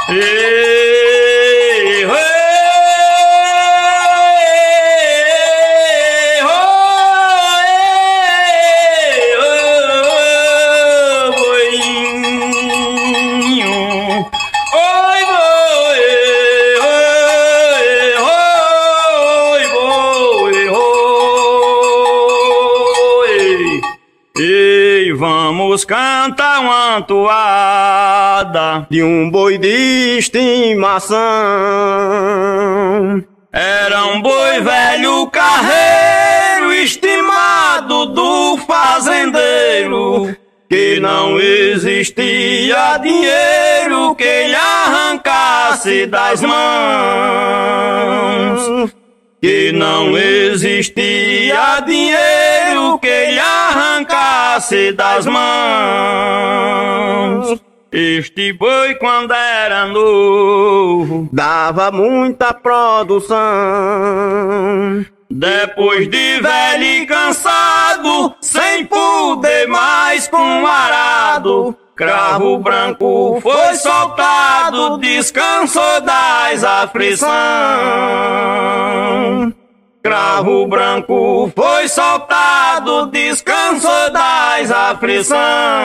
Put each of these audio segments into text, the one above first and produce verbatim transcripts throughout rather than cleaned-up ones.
Ei, oi, vamos cantar uma toada de um boi de estimação. Era um boi velho carreiro, estimado do fazendeiro, que não existia dinheiro que lhe arrancasse das mãos. Que não existia dinheiro que lhe arrancasse das mãos. Este boi, quando era novo, dava muita produção. Depois de velho e cansado, sem poder mais com o arado, cravo branco foi soltado, descansou das aflições. Cravo branco foi soltado, descansou das aflições.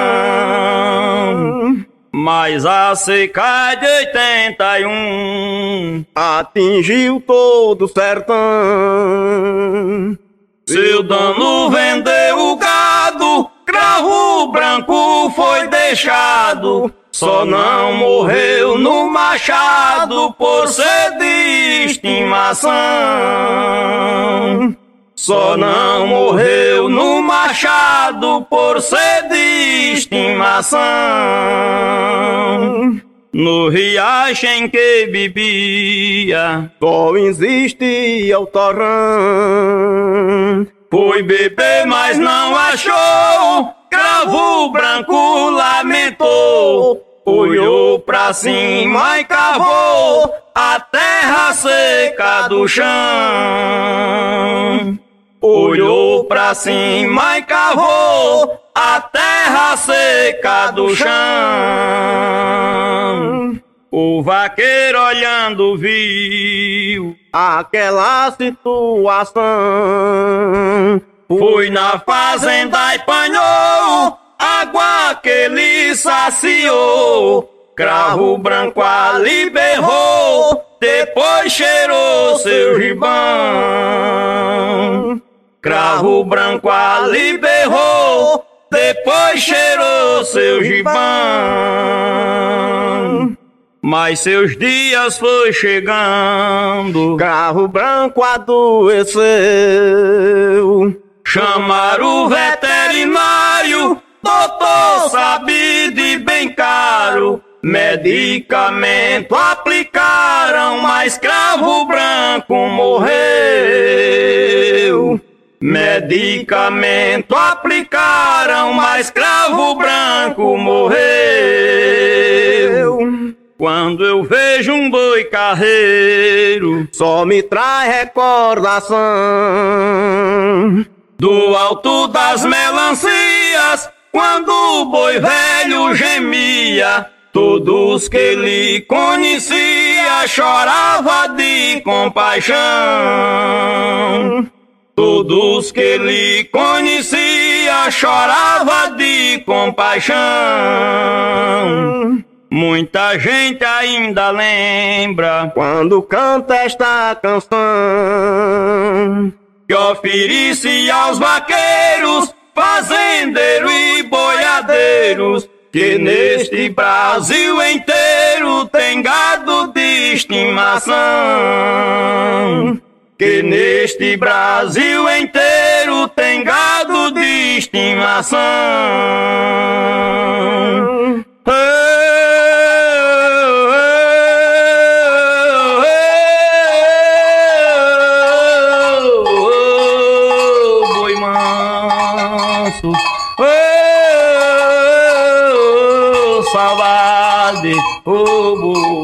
Mas a seca de oitenta e um atingiu todo o sertão. Seu dono vendeu o gado, cravo branco foi deixado, só não morreu no machado por ser de estimação. Só não morreu no machado por ser de estimação. No riacho em que bebia, só existia o torrão. Foi beber, mas não achou, cravo branco lamentou. Olhou pra cima e cavou a terra seca do chão. Olhou pra cima e cavou a terra seca do chão. O vaqueiro olhando viu aquela situação. Foi na fazenda e panhou água que ele saciou. Cravo branco ali berrou, depois cheirou seu gibão. Cravo branco ali berrou, depois cheirou seu gibão. Mas seus dias foi chegando, cravo branco adoeceu. Chamaram o veterinário, doutor sabe de bem caro. Medicamento aplicaram, mas cravo branco morreu. Medicamento aplicaram, mas cravo branco morreu. Quando eu vejo um boi carreiro, só me traz recordação do alto das melancias, quando o boi velho gemia. Todos que ele conhecia chorava de compaixão. Todos que ele conhecia chorava de compaixão. Muita gente ainda lembra quando canta esta canção, que oferecia aos vaqueiros, fazendeiros e boiadeiros, que neste Brasil inteiro tem gado de estimação. Que neste Brasil inteiro tem gado de estimação. Boi manso, saudade, oh,